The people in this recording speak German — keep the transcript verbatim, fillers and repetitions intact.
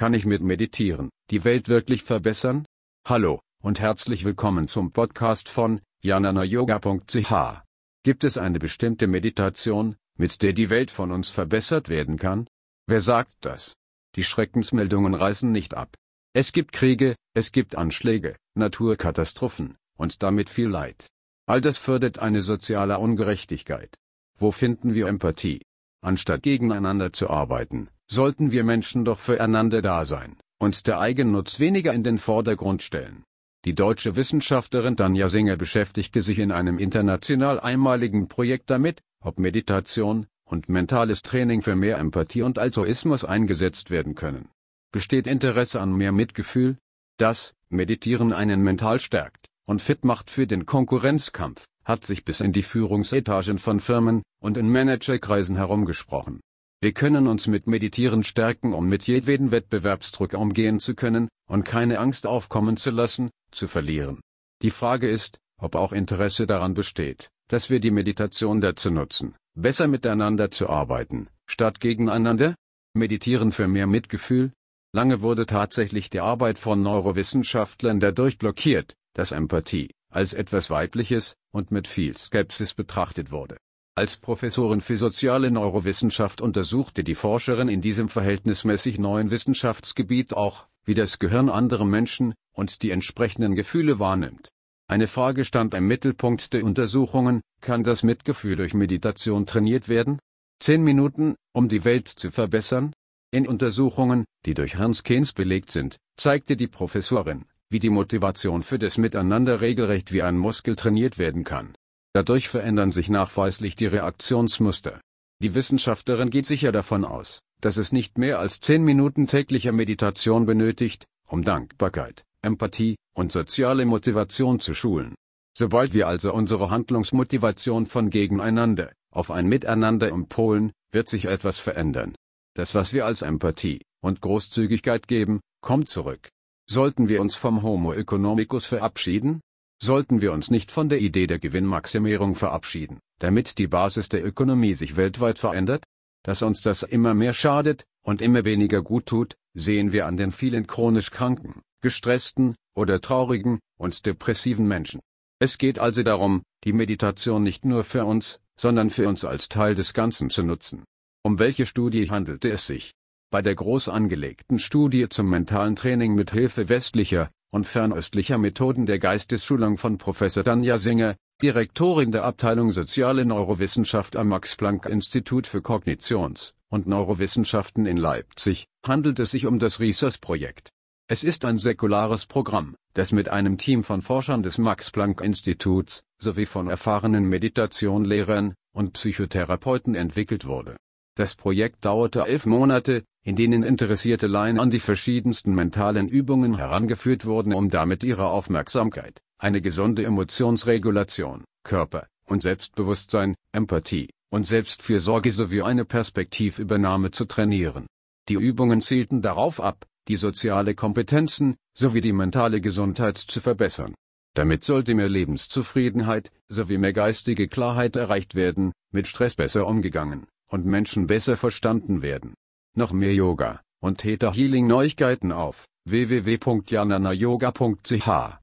Kann ich mit Meditieren die Welt wirklich verbessern? Hallo und herzlich willkommen zum Podcast von jnana yoga punkt c h. Gibt es eine bestimmte Meditation, mit der die Welt von uns verbessert werden kann? Wer sagt das? Die Schreckensmeldungen reißen nicht ab. Es gibt Kriege, es gibt Anschläge, Naturkatastrophen und damit viel Leid. All das fördert eine soziale Ungerechtigkeit. Wo finden wir Empathie? Anstatt gegeneinander zu arbeiten, sollten wir Menschen doch füreinander da sein und der Eigennutz weniger in den Vordergrund stellen. Die deutsche Wissenschaftlerin Tanja Singer beschäftigte sich in einem international einmaligen Projekt damit, ob Meditation und mentales Training für mehr Empathie und Altruismus eingesetzt werden können. Besteht Interesse an mehr Mitgefühl? Dass Meditieren einen mental stärkt und fit macht für den Konkurrenzkampf, hat sich bis in die Führungsetagen von Firmen und in Managerkreisen herumgesprochen. Wir können uns mit Meditieren stärken, um mit jedweden Wettbewerbsdruck umgehen zu können und keine Angst aufkommen zu lassen, zu verlieren. Die Frage ist, ob auch Interesse daran besteht, dass wir die Meditation dazu nutzen, besser miteinander zu arbeiten, statt gegeneinander? Meditieren für mehr Mitgefühl? Lange wurde tatsächlich die Arbeit von Neurowissenschaftlern dadurch blockiert, dass Empathie als etwas Weibliches und mit viel Skepsis betrachtet wurde. Als Professorin für soziale Neurowissenschaft untersuchte die Forscherin in diesem verhältnismäßig neuen Wissenschaftsgebiet auch, wie das Gehirn andere Menschen und die entsprechenden Gefühle wahrnimmt. Eine Frage stand im Mittelpunkt der Untersuchungen: Kann das Mitgefühl durch Meditation trainiert werden? Zehn Minuten, um die Welt zu verbessern? In Untersuchungen, die durch Hans Keynes belegt sind, zeigte die Professorin, wie die Motivation für das Miteinander regelrecht wie ein Muskel trainiert werden kann. Dadurch verändern sich nachweislich die Reaktionsmuster. Die Wissenschaftlerin geht sicher davon aus, dass es nicht mehr als zehn Minuten täglicher Meditation benötigt, um Dankbarkeit, Empathie und soziale Motivation zu schulen. Sobald wir also unsere Handlungsmotivation von Gegeneinander auf ein Miteinander umpolen, wird sich etwas verändern. Das, was wir als Empathie und Großzügigkeit geben, kommt zurück. Sollten wir uns vom Homo economicus verabschieden? Sollten wir uns nicht von der Idee der Gewinnmaximierung verabschieden, damit die Basis der Ökonomie sich weltweit verändert? Dass uns das immer mehr schadet und immer weniger gut tut, sehen wir an den vielen chronisch kranken, gestressten oder traurigen und depressiven Menschen. Es geht also darum, die Meditation nicht nur für uns, sondern für uns als Teil des Ganzen zu nutzen. Um welche Studie handelte es sich? Bei der groß angelegten Studie zum mentalen Training mit Hilfe westlicher und fernöstlicher Methoden der Geistesschulung von Professor Tanja Singer, Direktorin der Abteilung Soziale Neurowissenschaft am Max-Planck-Institut für Kognitions- und Neurowissenschaften in Leipzig, handelt es sich um das RESOURCE-Projekt. Es ist ein säkulares Programm, das mit einem Team von Forschern des Max-Planck-Instituts sowie von erfahrenen Meditationlehrern und Psychotherapeuten entwickelt wurde. Das Projekt dauerte elf Monate, in denen interessierte Laien an die verschiedensten mentalen Übungen herangeführt wurden, um damit ihre Aufmerksamkeit, eine gesunde Emotionsregulation, Körper- und Selbstbewusstsein, Empathie und Selbstfürsorge sowie eine Perspektivübernahme zu trainieren. Die Übungen zielten darauf ab, die soziale Kompetenzen sowie die mentale Gesundheit zu verbessern. Damit sollte mehr Lebenszufriedenheit sowie mehr geistige Klarheit erreicht werden, mit Stress besser umgegangen und Menschen besser verstanden werden. Noch mehr Yoga und Theta Healing Neuigkeiten auf w w w punkt jnana yoga punkt c h.